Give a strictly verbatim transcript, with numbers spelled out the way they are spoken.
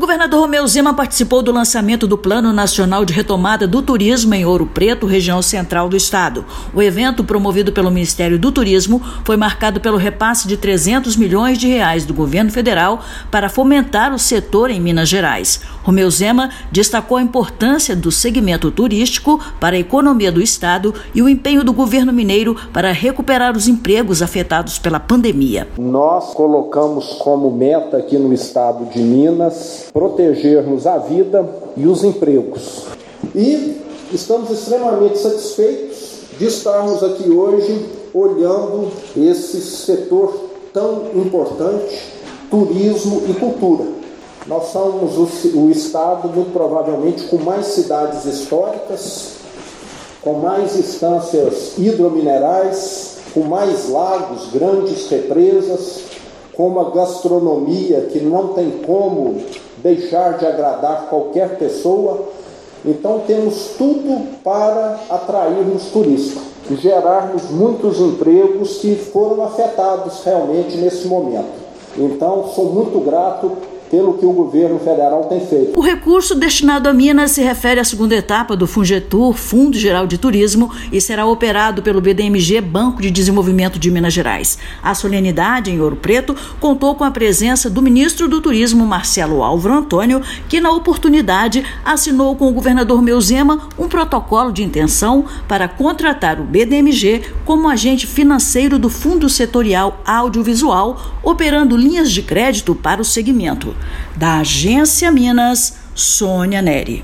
governador Romeu Zema participou do lançamento do Plano Nacional de Retomada do Turismo em Ouro Preto, região central do estado. O evento, promovido pelo Ministério do Turismo, foi marcado pelo repasse de trezentos milhões de reais do governo federal para fomentar o setor em Minas Gerais. Romeu Zema destacou a importância do segmento turístico para a economia do estado e o empenho do governo mineiro para recuperar os empregos afetados pela pandemia. Nós colocamos como meta aqui no estado de Minas protegermos a vida e os empregos. E estamos extremamente satisfeitos de estarmos aqui hoje olhando esse setor tão importante, turismo e cultura. Nós somos o, o estado, muito provavelmente, com mais cidades históricas, com mais instâncias hidrominerais, com mais lagos, grandes represas, com uma gastronomia que não tem como deixar de agradar qualquer pessoa. Então temos tudo para atrairmos turistas e gerarmos muitos empregos que foram afetados realmente nesse momento. Então sou muito grato pelo que o governo federal tem feito. O recurso destinado a Minas se refere à segunda etapa do Fungetur, Fundo Geral de Turismo, e será operado pelo B D M G, Banco de Desenvolvimento de Minas Gerais. A solenidade em Ouro Preto contou com a presença do ministro do Turismo, Marcelo Álvaro Antônio, que na oportunidade assinou com o governador Romeu Zema um protocolo de intenção para contratar o B D M G como agente financeiro do Fundo Setorial Audiovisual, operando linhas de crédito para o segmento. Da Agência Minas, Sônia Neri.